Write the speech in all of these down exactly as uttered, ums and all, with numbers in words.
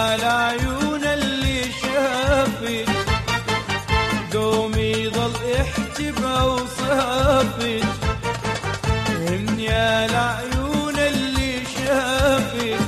العيون اللي شافت دومي ضل يحكي بأوصافك. من يا العيون اللي شافت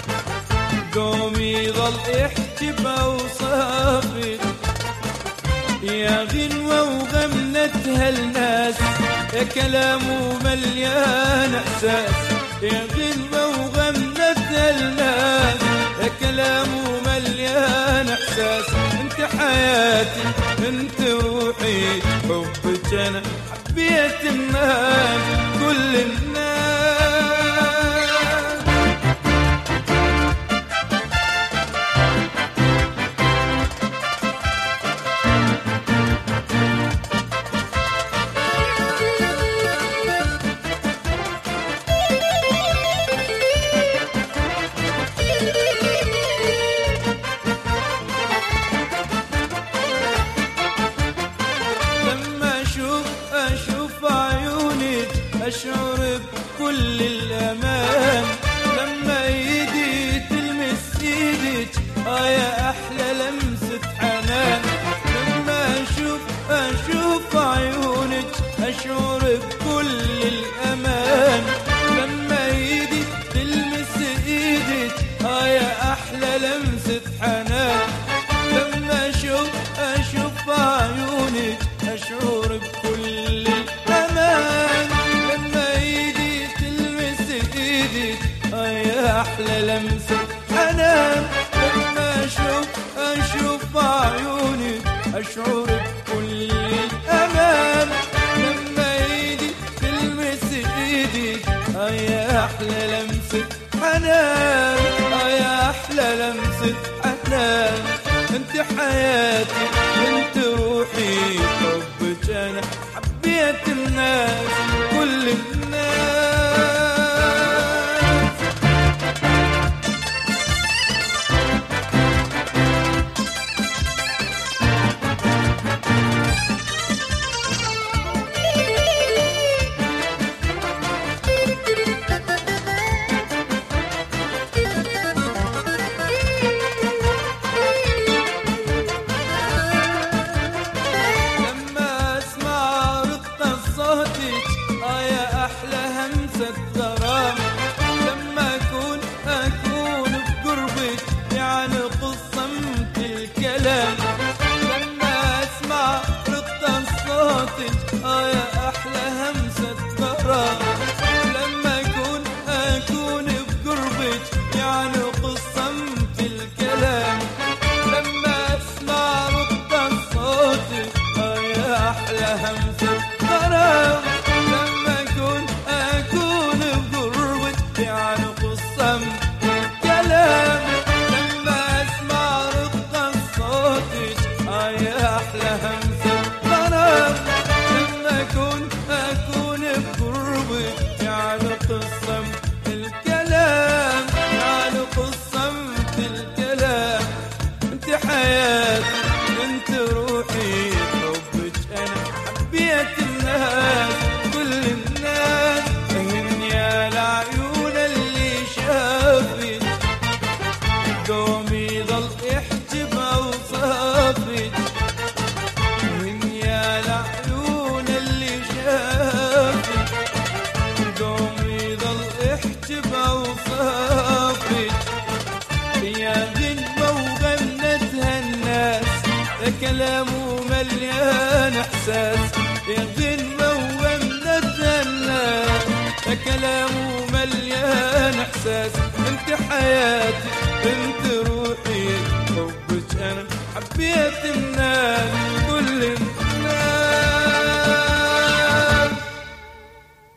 دومي ضل يحكي بأوصافك. يا غنوة وغمنتها الناس يا كلامه مليان احساس. يا غنوة وغمنتها الناس يا كلامه مليان احساس. انت حياتي انت روحي حبك انا حبيت الناس كل الناس. أشعر بكل الأمان لما إيدي تلمس إيدك. آه يا أحلى لمسة حنان. لما أشوف أشوف عيونك أشعر بكل الأمان لما إيدي تلمس إيدك. آه يا أحلى لمسة حنان. لما أشوف أشوف عيونك أشعر بكل الأمان. يا أحلى لمسة حنان. لما أشوف أشوف عيونك أشعر بكل الأمان. لما إيدي تلمس إيدي يا أحلى لمسة حنان. يا أحلى لمسة حنان. أنت حياتي أنت روحي حبك أنا حبيت الناس كل الناس. لما أكون أكون بقربك يعني قصمت الكلام. لما أسمع رقة صوتك آه يا أحلى همسة غرام. لما أكون أكون بقربك يعني قصمت الكلام. لما أسمع رقة صوتك آه يا أحلى همسة غرام. لما أكون أكون بقربك يعني قصمت الكلام. لما أسمع رقة صوتك آه يا أحلى همسة غرام. لما أكون أكون بقربك يعني قصمت الكلام يعني قصمت الكلام. أنت حياتي أنت روحي حبك أنا حبيت الناس كل الناس. من يا العيون اللي شافت دومي ضل يحكي بأوصافك. من يا العيون اللي شافت دومي ضل يحكي بأوصافك. يا غنوة وغنتها الناس يا كلامه مليان احساس. يا غنوة وغنتها الناس يا كلامه مليان احساس. انت حياتي انت روحي حبك انا حبيت الناس كل